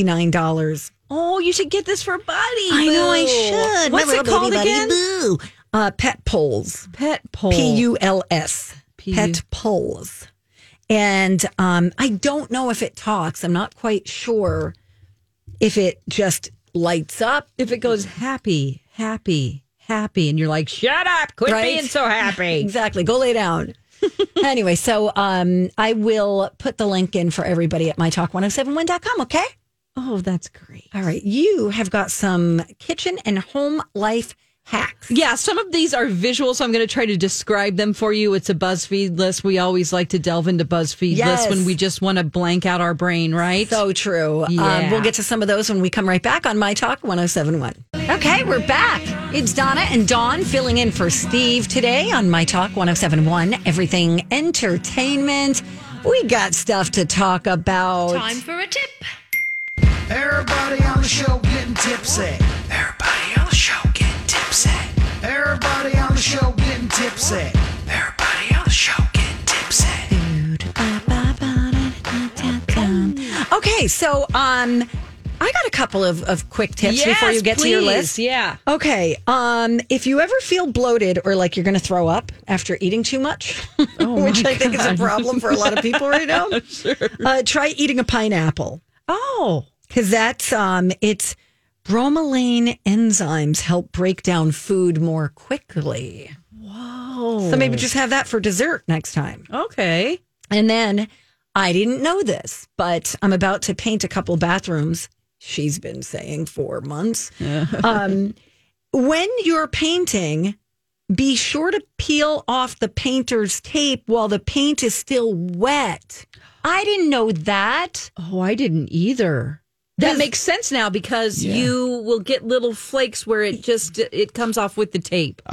Speaker 1: $99.
Speaker 5: Oh, you should get this for Buddy.
Speaker 1: I know I
Speaker 5: Boo.
Speaker 1: should.
Speaker 5: What's
Speaker 1: My
Speaker 5: it
Speaker 1: little
Speaker 5: called
Speaker 1: baby
Speaker 5: again?
Speaker 1: Buddy Boo. Pet Pulse.
Speaker 5: Pet Pole.
Speaker 1: Puls.
Speaker 5: P-
Speaker 1: Pet Pulse. And I don't know if it talks. I'm not quite sure if it just lights up.
Speaker 5: If it goes happy, happy, happy, and you're like, shut up, quit
Speaker 1: Right?
Speaker 5: being so happy.
Speaker 1: Exactly. Go lay down. Anyway, so I will put the link in for everybody at mytalk1071.com, okay?
Speaker 5: Oh, that's great.
Speaker 1: All right. You have got some kitchen and home life hacks.
Speaker 5: Yeah, some of these are visual, so I'm going to try to describe them for you. It's a BuzzFeed list. We always like to delve into BuzzFeed lists when we just want to blank out our brain, right?
Speaker 1: So true.
Speaker 5: Yeah.
Speaker 1: We'll get to some of those when we come right back on My Talk 1071. Okay, we're back. It's Donna and Dawn filling in for Steve today on My Talk 1071. Everything entertainment. We got stuff to talk about.
Speaker 4: Time for a tip.
Speaker 2: Everybody on the show getting tipsy. Everybody on the show getting tipsy. Everybody on the show getting tipsy. Everybody on the show getting tipsy.
Speaker 1: Okay, so I got a couple of quick tips before you get to your list.
Speaker 5: Yeah.
Speaker 1: Okay, if you ever feel bloated or like you're going to throw up after eating too much, which I think is a problem for a lot of people right now, try eating a pineapple.
Speaker 5: Oh.
Speaker 1: Because that's it's bromelain enzymes help break down food more quickly.
Speaker 5: Whoa.
Speaker 1: So maybe just have that for dessert next time.
Speaker 5: Okay.
Speaker 1: And then I didn't know this, but I'm about to paint a couple bathrooms. She's been saying 4 months. When you're painting, be sure to peel off the painter's tape while the paint is still wet. I didn't know that.
Speaker 5: Oh, I didn't either. That makes sense now because you will get little flakes where it comes off with the tape.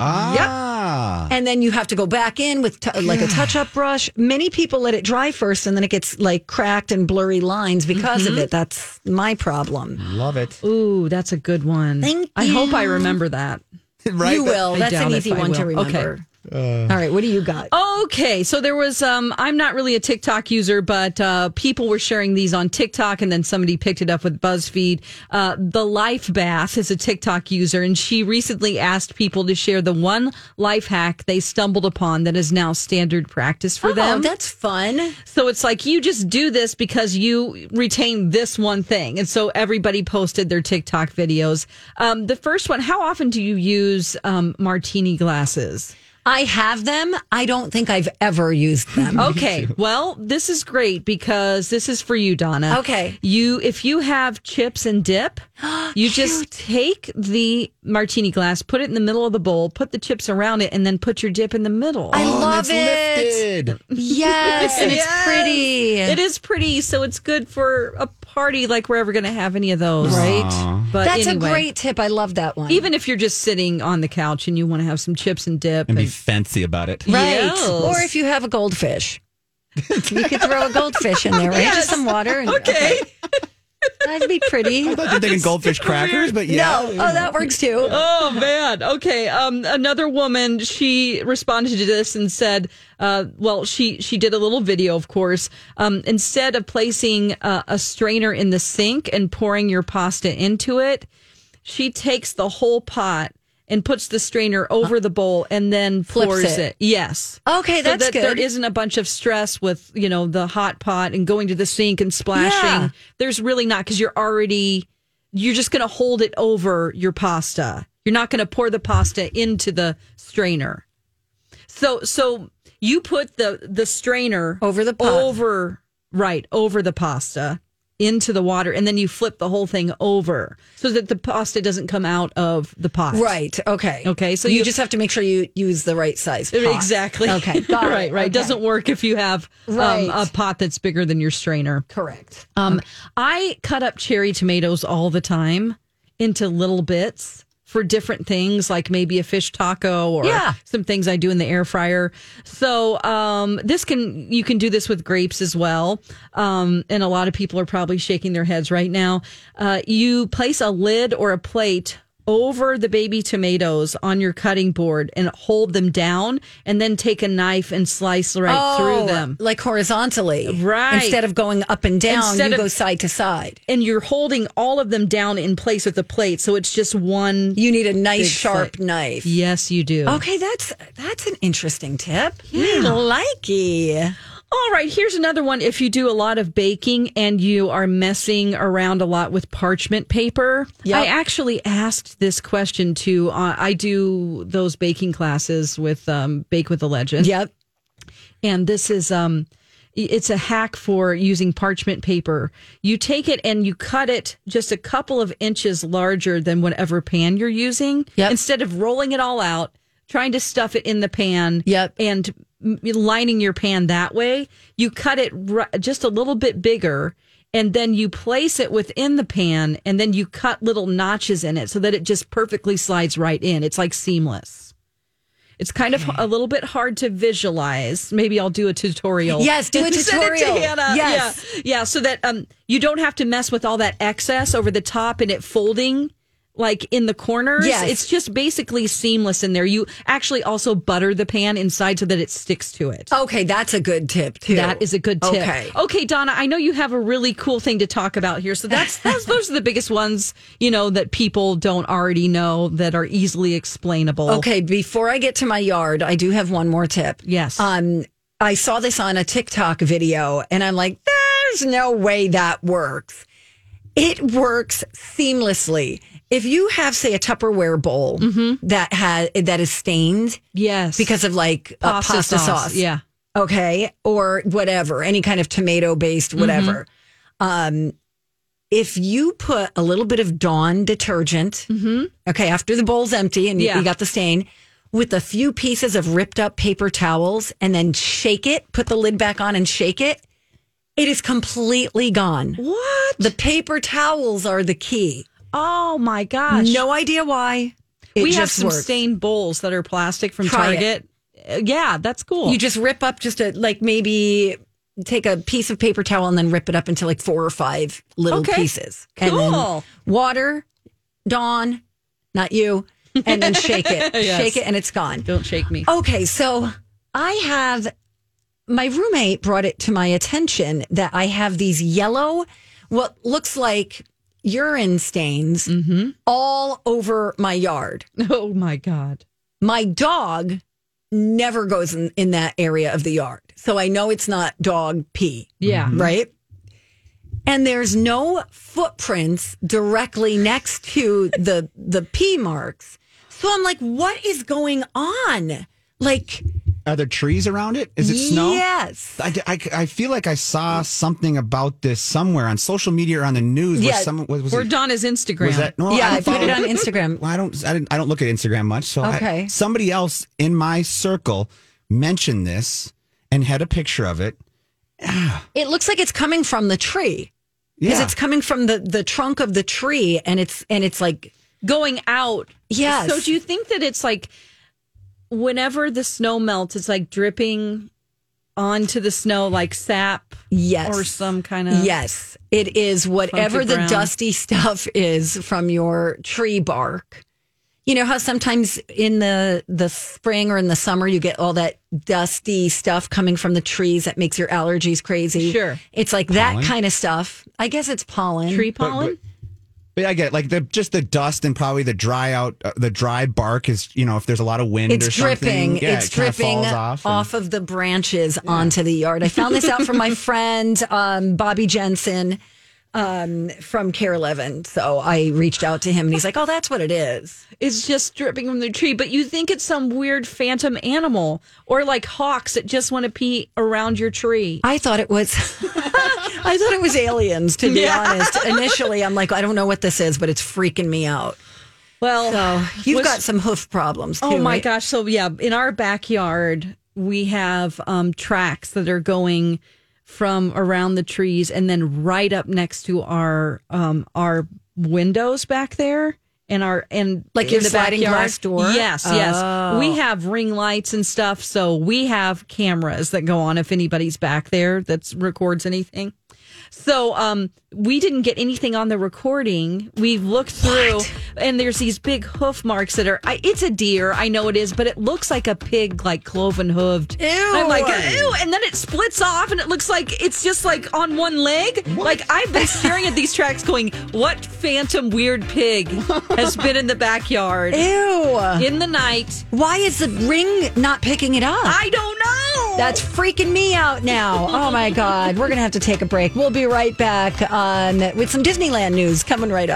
Speaker 6: Ah.
Speaker 1: And then you have to go back in with like a touch-up brush. Many people let it dry first, and then it gets like cracked and blurry lines because of it. That's my problem.
Speaker 6: Love it.
Speaker 5: Ooh, that's a good one.
Speaker 1: Thank
Speaker 5: I
Speaker 1: you.
Speaker 5: hope I remember that.
Speaker 6: Right?
Speaker 1: You will.
Speaker 5: I
Speaker 1: That's
Speaker 5: doubt
Speaker 1: an
Speaker 5: it,
Speaker 1: easy
Speaker 5: but I
Speaker 1: one to
Speaker 5: will.
Speaker 1: remember.
Speaker 5: Okay.
Speaker 1: All right, what do you got?
Speaker 5: Okay, so there was, I'm not really a TikTok user, but people were sharing these on TikTok, and then somebody picked it up with BuzzFeed. The Life Bath is a TikTok user, and she recently asked people to share the one life hack they stumbled upon that is now standard practice for them.
Speaker 1: Oh, that's fun.
Speaker 5: So it's like you just do this because you retain this one thing. And so everybody posted their TikTok videos. The first one, how often do you use martini glasses?
Speaker 1: I have them. I don't think I've ever used them.
Speaker 5: Okay. Well, this is great because this is for you, Donna.
Speaker 1: Okay.
Speaker 5: If you have chips and dip, you just take the martini glass, put it in the middle of the bowl, put the chips around it, and then put your dip in the middle.
Speaker 1: I love
Speaker 6: it's
Speaker 1: it.
Speaker 6: lifted.
Speaker 1: Yes, and it's pretty.
Speaker 5: It is pretty, so it's good for a party like we're ever going to have any of those.
Speaker 1: Right.
Speaker 5: But
Speaker 1: That's
Speaker 5: anyway,
Speaker 1: a great tip. I love that one.
Speaker 5: even if you're just sitting on the couch and you want to have some chips and dip.
Speaker 6: And be fancy about it.
Speaker 1: Right.
Speaker 5: Yes.
Speaker 1: Or if you have a goldfish. You could throw a goldfish in there, right?
Speaker 5: Yes.
Speaker 1: Just some water. And,
Speaker 5: Okay.
Speaker 1: That'd be pretty.
Speaker 6: I thought you're thinking goldfish crackers, but yeah.
Speaker 1: No. Oh, that works too.
Speaker 5: Oh man. Okay. Another woman, she responded to this and said, she did a little video, of course. Instead of placing a strainer in the sink and pouring your pasta into it, she takes the whole pot and puts the strainer over the bowl and then
Speaker 1: Flips
Speaker 5: pours
Speaker 1: it.
Speaker 5: it. Yes.
Speaker 1: Okay,
Speaker 5: So
Speaker 1: that's
Speaker 5: that
Speaker 1: good.
Speaker 5: there isn't a bunch of stress with, the hot pot and going to the sink and splashing.
Speaker 1: Yeah.
Speaker 5: There's really not, because you're just going to hold it over your pasta. You're not going to pour the pasta into the strainer. So you put the strainer
Speaker 1: Over the pot.
Speaker 5: over the pasta into the water, and then you flip the whole thing over so that the pasta doesn't come out of the pot.
Speaker 1: Right. Okay.
Speaker 5: Okay, so
Speaker 1: you
Speaker 5: you-
Speaker 1: just have to make sure you use the right size pot.
Speaker 5: Exactly.
Speaker 1: Okay. Got it.
Speaker 5: Right.
Speaker 1: Okay.
Speaker 5: Doesn't work if you have
Speaker 1: Right.
Speaker 5: a pot that's bigger than your strainer.
Speaker 1: Correct.
Speaker 5: I cut up cherry tomatoes all the time into little bits for different things, like maybe a fish taco or
Speaker 1: Yeah.
Speaker 5: some things I do in the air fryer. So you can do this with grapes as well. And a lot of people are probably shaking their heads right now. You place a lid or a plate over the baby tomatoes on your cutting board and hold them down, and then take a knife and slice through them.
Speaker 1: Like horizontally.
Speaker 5: Right.
Speaker 1: Instead of going up and down,
Speaker 5: Instead
Speaker 1: you
Speaker 5: of-
Speaker 1: go side to side.
Speaker 5: And you're holding all of them down in place with the plate, so it's just one.
Speaker 1: You need a nice
Speaker 5: Big
Speaker 1: sharp
Speaker 5: slice.
Speaker 1: knife.
Speaker 5: Yes, you do.
Speaker 1: Okay, that's an interesting tip. Yeah. Like it.
Speaker 5: All right, here's another one. If you do a lot of baking and you are messing around a lot with parchment paper,
Speaker 1: Yep.
Speaker 5: I actually asked this question to, I do those baking classes with Bake with a Legend.
Speaker 1: Yep.
Speaker 5: And this is it's a hack for using parchment paper. You take it and you cut it just a couple of inches larger than whatever pan you're using.
Speaker 1: Yep.
Speaker 5: Instead of rolling it all out, trying to stuff it in the pan and lining your pan that way, you cut it just a little bit bigger, and then you place it within the pan, and then you cut little notches in it so that it just perfectly slides right in. It's like seamless. It's kind of a little bit hard to visualize. Maybe I'll do a tutorial.
Speaker 1: Yes, do a
Speaker 5: Send it to
Speaker 1: tutorial.
Speaker 5: Hannah.
Speaker 1: Yes.
Speaker 5: Yeah, so that you don't have to mess with all that excess over the top and it folding like in the corners.
Speaker 1: Yes.
Speaker 5: It's just basically seamless in there. You actually also butter the pan inside so that it sticks to it.
Speaker 1: Okay, that's a good tip too.
Speaker 5: That is a good tip.
Speaker 1: Okay,
Speaker 5: Donna, I know you have a really cool thing to talk about here. So those are the biggest ones, that people don't already know that are easily explainable.
Speaker 1: Okay, before I get to my yard, I do have one more tip.
Speaker 5: Yes.
Speaker 1: I saw this on a TikTok video and I'm like, there's no way that works. It works seamlessly. If you have, say, a Tupperware bowl that is stained,
Speaker 5: Yes.
Speaker 1: because of like pasta sauce,
Speaker 5: Yeah.
Speaker 1: okay, or whatever, any kind of tomato-based whatever. If you put a little bit of Dawn detergent, okay, after the bowl's empty and you got the stain, with a few pieces of ripped up paper towels, and then shake it, put the lid back on and shake it, it is completely gone.
Speaker 5: What?
Speaker 1: The paper towels are the key.
Speaker 5: Oh my gosh.
Speaker 1: No idea why.
Speaker 5: We have
Speaker 1: just
Speaker 5: some
Speaker 1: works.
Speaker 5: stained bowls that are plastic from
Speaker 1: Try
Speaker 5: Target. Yeah, that's cool.
Speaker 1: You just rip up maybe take a piece of paper towel and then rip it up into like 4 or 5 little pieces. And then
Speaker 5: Cool.
Speaker 1: water, Dawn, not you, and then shake it.
Speaker 5: Yes.
Speaker 1: Shake it and it's gone.
Speaker 5: Don't shake me.
Speaker 1: Okay, so my roommate brought it to my attention that I have these yellow, what looks like urine stains all over my yard.
Speaker 5: Oh my God.
Speaker 1: My dog never goes in that area of the yard. So I know it's not dog pee.
Speaker 5: Yeah.
Speaker 1: Right? And there's no footprints directly next to the pee marks. So I'm like, what is going on? Like,
Speaker 6: Are there trees around it? Is it snow?
Speaker 1: Yes.
Speaker 6: I feel like I saw something about this somewhere on social media or on the news.
Speaker 1: Yeah.
Speaker 6: Was
Speaker 5: Or
Speaker 6: it,
Speaker 5: Donna's Instagram.
Speaker 6: was that? No,
Speaker 1: Yeah, I
Speaker 6: don't
Speaker 1: put it
Speaker 6: follow-
Speaker 1: on Instagram.
Speaker 6: Well, I don't look at Instagram much. So
Speaker 1: Okay.
Speaker 6: somebody else in my circle mentioned this and had a picture of it.
Speaker 1: It looks like it's coming from the tree. Because
Speaker 6: Yeah.
Speaker 1: it's coming from the trunk of the tree and it's like,
Speaker 5: Going out.
Speaker 1: Yes.
Speaker 5: So do you think that it's like whenever the snow melts, it's like dripping onto the snow like sap?
Speaker 1: yes.
Speaker 5: Or some kind of.
Speaker 1: Yes, it is whatever the
Speaker 5: ground.
Speaker 1: dusty stuff is from your tree bark. You know how sometimes in the spring or in the summer you get all that dusty stuff coming from the trees that makes your allergies crazy?
Speaker 5: Sure.
Speaker 1: It's like that
Speaker 6: Pollen?
Speaker 1: kind of stuff. I guess it's pollen.
Speaker 5: Tree pollen?
Speaker 6: But I get it. Like just the dust and probably the dry bark is, if there's a lot of wind
Speaker 1: It's
Speaker 6: or something.
Speaker 1: dripping.
Speaker 6: Yeah,
Speaker 1: It's
Speaker 6: it kinda
Speaker 1: dripping
Speaker 6: falls off.
Speaker 1: of the branches onto the yard. I found this out from my friend Bobby Jensen from Care 11. So I reached out to him and he's like, "Oh, that's what it is."
Speaker 5: It's just dripping from the tree, but you think it's some weird phantom animal or like hawks that just want to pee around your tree.
Speaker 1: I thought it was I thought it was aliens, to be honest. Initially, I'm like, I don't know what this is, but it's freaking me out.
Speaker 5: Well,
Speaker 1: So you've got some hoof problems too.
Speaker 5: oh my
Speaker 1: right?
Speaker 5: gosh. So yeah, in our backyard, we have tracks that are going from around the trees and then right up next to our windows back there.
Speaker 1: Like your
Speaker 5: in the
Speaker 1: sliding
Speaker 5: backyard.
Speaker 1: glass door?
Speaker 5: Yes.
Speaker 1: Oh.
Speaker 5: We have ring lights and stuff, so we have cameras that go on if anybody's back there that records anything. So we didn't get anything on the recording. We've looked through, and there's these big hoof marks that are. It's a deer, I know it is, but it looks like a pig, like cloven hooved.
Speaker 1: Ew.
Speaker 5: I'm like, ew, and then it splits off, and it looks like it's just like on one leg. Like I've been staring at these tracks, going, "What phantom weird pig has been in the backyard
Speaker 1: Ew.
Speaker 5: in the night?"
Speaker 1: Why is the ring not picking it up?
Speaker 5: I don't know.
Speaker 1: That's freaking me out now. Oh my God. We're going to have to take a break. We'll be right back with some Disneyland news coming right up.